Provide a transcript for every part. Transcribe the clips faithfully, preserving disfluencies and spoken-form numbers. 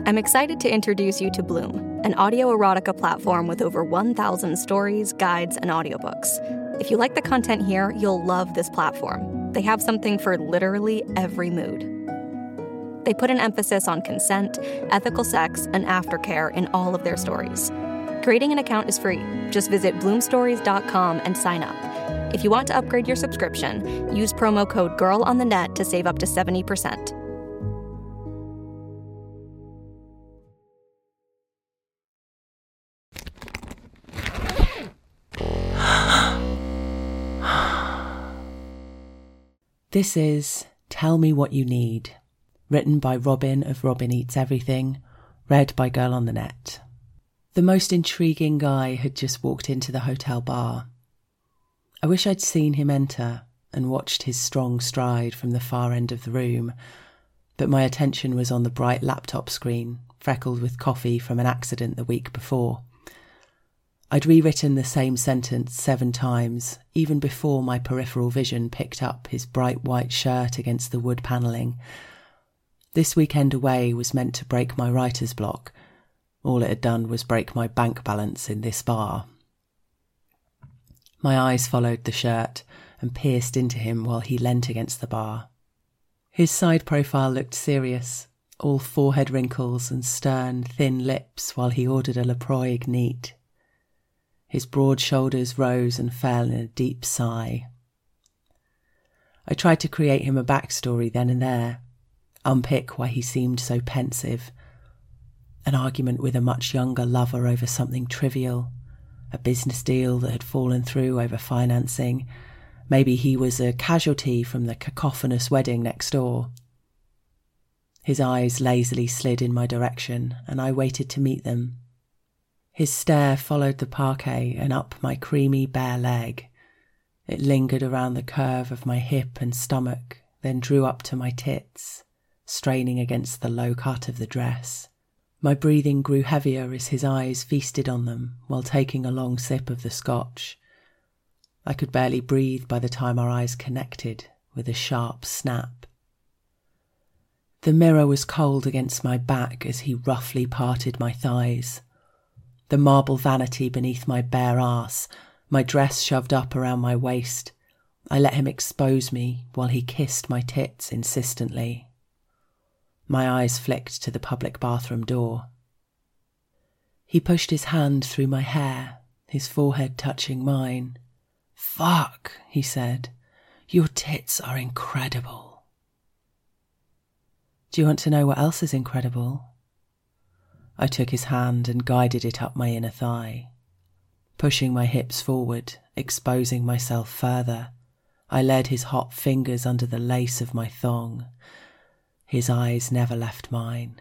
I'm excited to introduce you to Bloom, an audio erotica platform with over one thousand stories, guides, and audiobooks. If you like the content here, you'll love this platform. They have something for literally every mood. They put an emphasis on consent, ethical sex, and aftercare in all of their stories. Creating an account is free. Just visit bloom stories dot com and sign up. If you want to upgrade your subscription, use promo code GIRLONTHENET to save up to seventy percent. This is Tell Me What You Need, written by Robin of Robin Eats Everything, read by Girl on the Net. The most intriguing guy had just walked into the hotel bar. I wish I'd seen him enter and watched his strong stride from the far end of the room, but my attention was on the bright laptop screen, freckled with coffee from an accident the week before. I'd rewritten the same sentence seven times, even before my peripheral vision picked up his bright white shirt against the wood panelling. This weekend away was meant to break my writer's block. All it had done was break my bank balance in this bar. My eyes followed the shirt and pierced into him while he leant against the bar. His side profile looked serious, all forehead wrinkles and stern, thin lips while he ordered a Laproig neat. His broad shoulders rose and fell in a deep sigh. I tried to create him a backstory then and there, unpick why he seemed so pensive. An argument with a much younger lover over something trivial, a business deal that had fallen through over financing. Maybe he was a casualty from the cacophonous wedding next door. His eyes lazily slid in my direction, and I waited to meet them. His stare followed the parquet and up my creamy bare leg. It lingered around the curve of my hip and stomach, then drew up to my tits, straining against the low cut of the dress. My breathing grew heavier as his eyes feasted on them while taking a long sip of the scotch. I could barely breathe by the time our eyes connected with a sharp snap. The mirror was cold against my back as he roughly parted my thighs. The marble vanity beneath my bare arse, my dress shoved up around my waist. I let him expose me while he kissed my tits insistently. My eyes flicked to the public bathroom door. He pushed his hand through my hair, his forehead touching mine. "Fuck," he said. "Your tits are incredible." Do you want to know what else is incredible? I took his hand and guided it up my inner thigh. Pushing my hips forward, exposing myself further, I led his hot fingers under the lace of my thong. His eyes never left mine.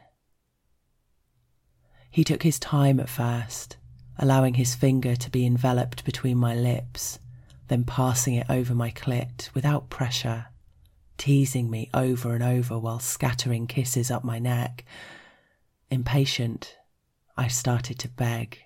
He took his time at first, allowing his finger to be enveloped between my lips, then passing it over my clit without pressure, teasing me over and over while scattering kisses up my neck. Impatient, I started to beg.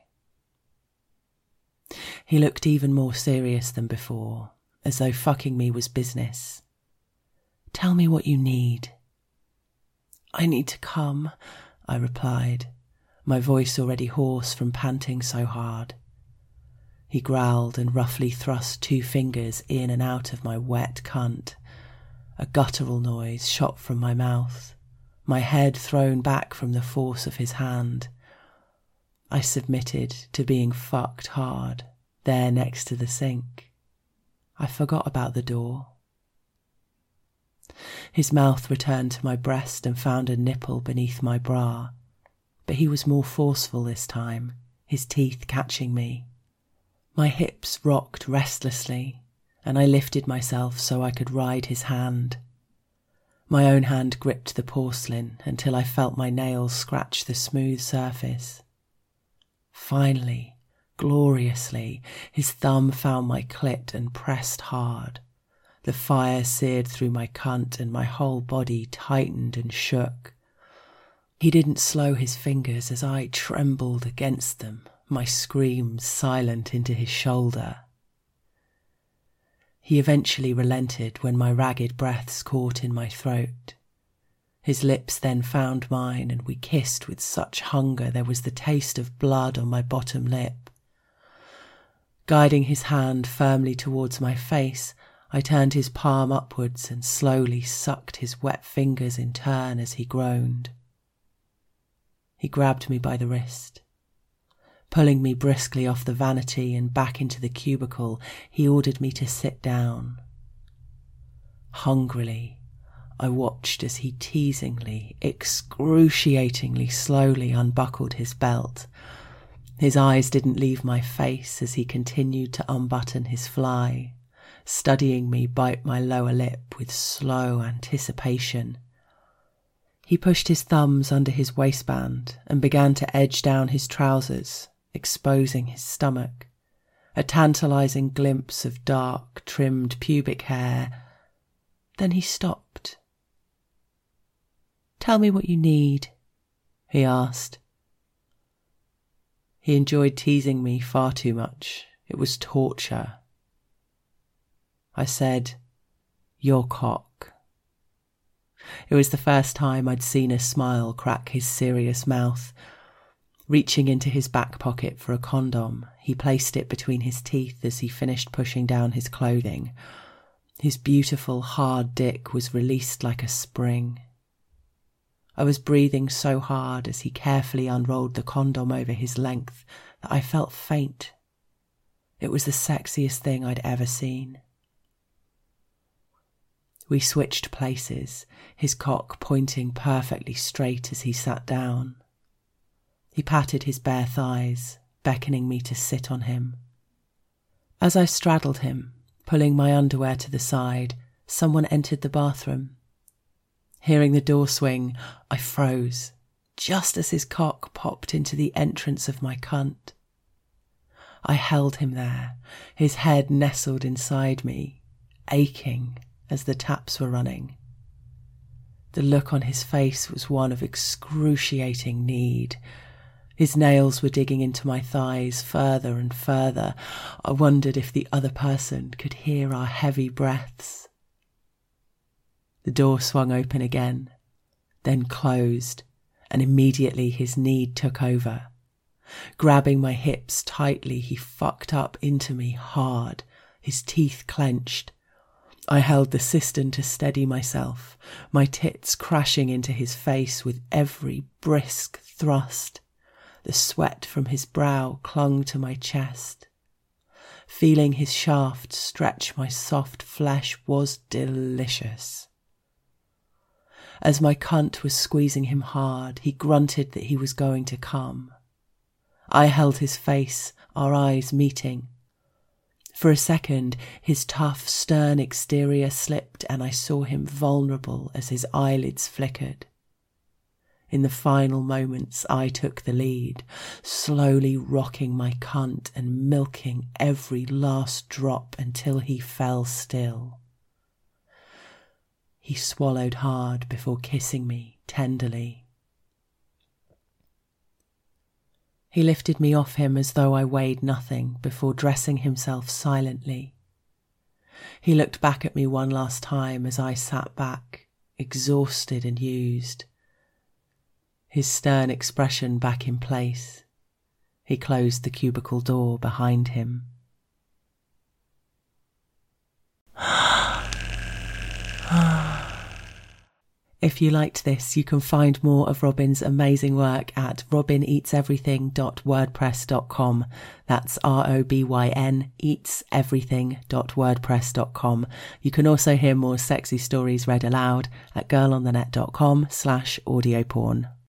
He looked even more serious than before, as though fucking me was business. "Tell me what you need." "I need to come," I replied, my voice already hoarse from panting so hard. He growled and roughly thrust two fingers in and out of my wet cunt. A guttural noise shot from my mouth, my head thrown back from the force of his hand. I submitted to being fucked hard, there next to the sink. I forgot about the door. His mouth returned to my breast and found a nipple beneath my bra, but he was more forceful this time, his teeth catching me. My hips rocked restlessly, and I lifted myself so I could ride his hand. My own hand gripped the porcelain until I felt my nails scratch the smooth surface. Finally, gloriously, his thumb found my clit and pressed hard. The fire seared through my cunt and my whole body tightened and shook. He didn't slow his fingers as I trembled against them, my screams silent into his shoulder. He eventually relented when my ragged breaths caught in my throat. His lips then found mine, and we kissed with such hunger there was the taste of blood on my bottom lip. Guiding his hand firmly towards my face, I turned his palm upwards and slowly sucked his wet fingers in turn as he groaned. He grabbed me by the wrist. Pulling me briskly off the vanity and back into the cubicle, he ordered me to sit down. Hungrily, I watched as he teasingly, excruciatingly slowly unbuckled his belt. His eyes didn't leave my face as he continued to unbutton his fly, studying me bite my lower lip with slow anticipation. He pushed his thumbs under his waistband and began to edge down his trousers, exposing his stomach, a tantalizing glimpse of dark, trimmed pubic hair. Then he stopped. "Tell me what you need," he asked. He enjoyed teasing me far too much. It was torture. I said, "Your cock." It was the first time I'd seen a smile crack his serious mouth. Reaching into his back pocket for a condom, he placed it between his teeth as he finished pushing down his clothing. His beautiful, hard dick was released like a spring. I was breathing so hard as he carefully unrolled the condom over his length that I felt faint. It was the sexiest thing I'd ever seen. We switched places, his cock pointing perfectly straight as he sat down. He patted his bare thighs, beckoning me to sit on him. As I straddled him, pulling my underwear to the side, someone entered the bathroom. Hearing the door swing, I froze, just as his cock popped into the entrance of my cunt. I held him there, his head nestled inside me, aching as the taps were running. The look on his face was one of excruciating need. His nails were digging into my thighs further and further. I wondered if the other person could hear our heavy breaths. The door swung open again, then closed, and immediately his need took over. Grabbing my hips tightly, he fucked up into me hard, his teeth clenched. I held the cistern to steady myself, my tits crashing into his face with every brisk thrust. The sweat from his brow clung to my chest. Feeling his shaft stretch my soft flesh was delicious. As my cunt was squeezing him hard, he grunted that he was going to come. I held his face, our eyes meeting. For a second, his tough, stern exterior slipped and I saw him vulnerable as his eyelids flickered. In the final moments, I took the lead, slowly rocking my cunt and milking every last drop until he fell still. He swallowed hard before kissing me tenderly. He lifted me off him as though I weighed nothing before dressing himself silently. He looked back at me one last time as I sat back, exhausted and used. His stern expression back in place, he closed the cubicle door behind him. If you liked this, you can find more of Robin's amazing work at robin eats everything dot wordpress dot com. That's R O B Y N eats everything dot wordpress dot com. You can also hear more sexy stories read aloud at girl on the net dot com slash audio porn.